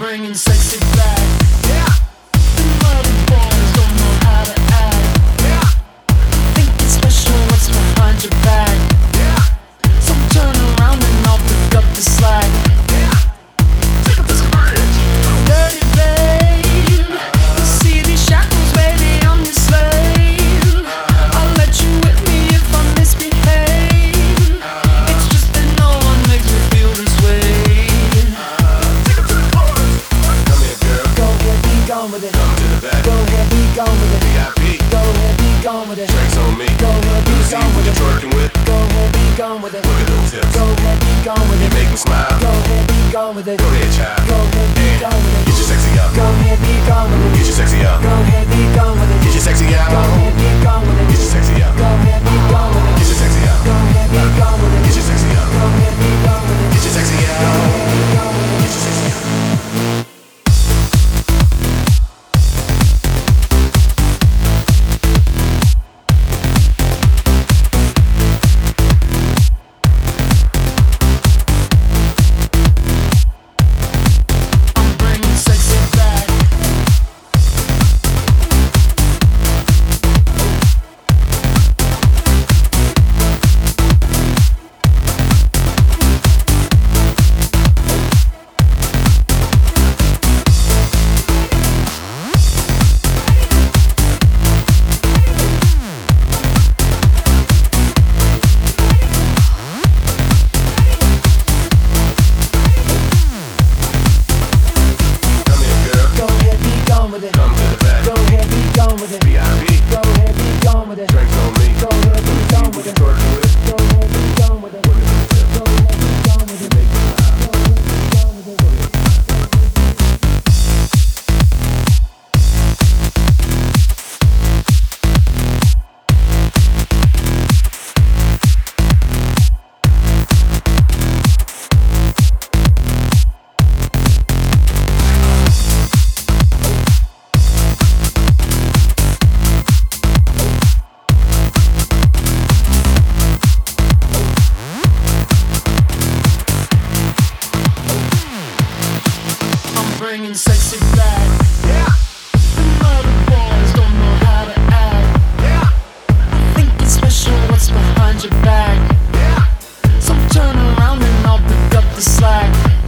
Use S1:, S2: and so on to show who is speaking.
S1: bringing sexy back. Yeah. The other boys don't know how to act. Yeah. Think it's special what's behind your back. Yeah. So turn around and I'll pick up the slack. Yeah. Take up this bridge. Dirty babe, you see these shackles, baby, I'm your slave. I'll let you with me if I misbehave. It's just that no one makes me feel this way. Gone with it. Come to the back. Go ahead, be gone with it. VIP. Go ahead, be gone with it. Drinks on me. Go ahead, be gone with it. Twerking with. Go ahead, be gone with it. Look at those hips. Go ahead, be gone with it. You make me smile. Go ahead, be gone with it. Go ahead, child. Go ahead, be gone with it. Get your sexy out. Go ahead, be gone with it. Get your sexy out. Go ahead, be gone with it. Get your sexy out. Go ahead, be gone with it. Get your sexy out. Go ahead, be gone with it. Get your sexy out. Go ahead, be gone with it. Get your sexy out. Go ahead, be gone with it. Get your sexy out. Go ahead, be gone with it. Get your sexy out. Bringing sexy back. Yeah. The other boys don't know how to act. Yeah. I think it's special what's behind your back. Yeah. So turn around and I'll pick up the slack.